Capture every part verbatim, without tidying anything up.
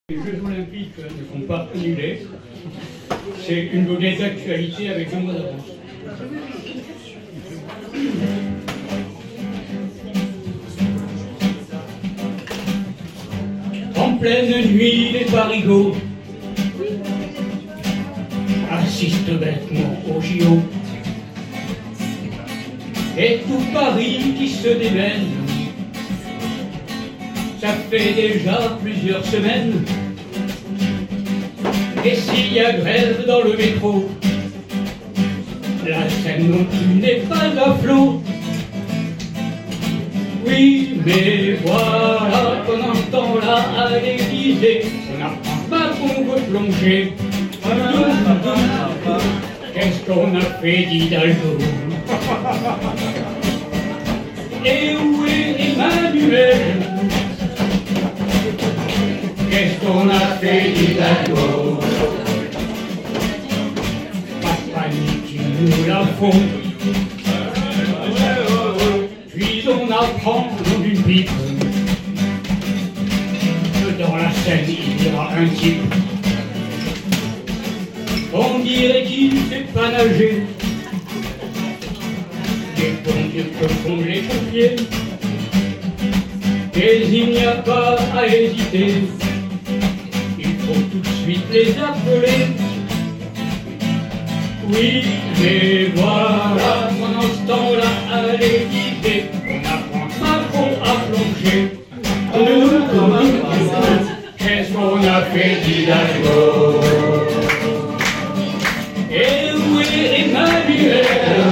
Les Jeux Olympiques ne sont pas annulés. C'est une donnée d'actualité avec un mois d'avance. En pleine nuit, les parigots assistent bêtement au J O. Et tout Paris qui se démène. Ça fait déjà plusieurs semaines. Et s'il y a grève dans le métro, la Seine non plus n'est pas à flot. Oui, mais voilà qu'on entend là à l'Élysée, on n'apprend pas qu'on veut plonger. Qu'est-ce qu'on a fait d'Hidalgo? Et où est Emmanuel? Qu'est-ce qu'on a fait d'Hidalgo? Pas panique, ils nous la font. Puis on apprend d'une pipe que dans la Seine il y aura un type. On dirait qu'il ne sait pas nager. Et bon Dieu que font les pompiers. Mais il n'y a pas à hésiter. Faut tout de suite les appeler. Oui, mais voilà, pendant ce temps-là, à l'Élysée, on apprend Macron à plonger. Qu'est-ce qu'on a fait d'Hidalgo? Et où est Emmanuel?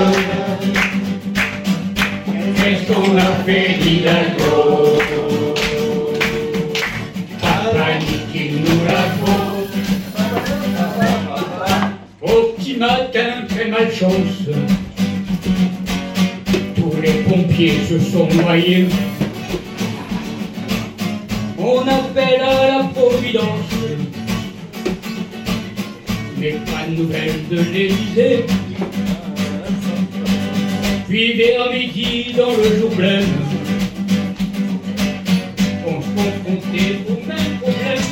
Qu'est-ce qu'on a fait d'Hidalgo? Au petit matin, très malchance, tous les pompiers se sont noyés. On appelle à la Providence, mais pas de nouvelles de l'Élysée. Puis vers midi, dans le jour blême, on se confrontait au même problème.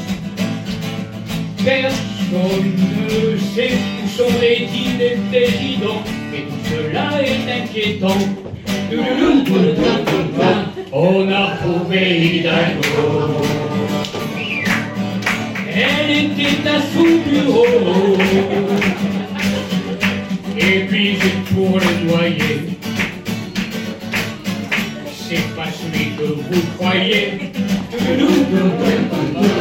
Personne ne sait où sont les dix des présidents, et tout cela est inquiétant. On a trouvé Hidalgo. Elle était à son bureau. Et puis c'est pour le noyer. C'est pas celui que vous croyez.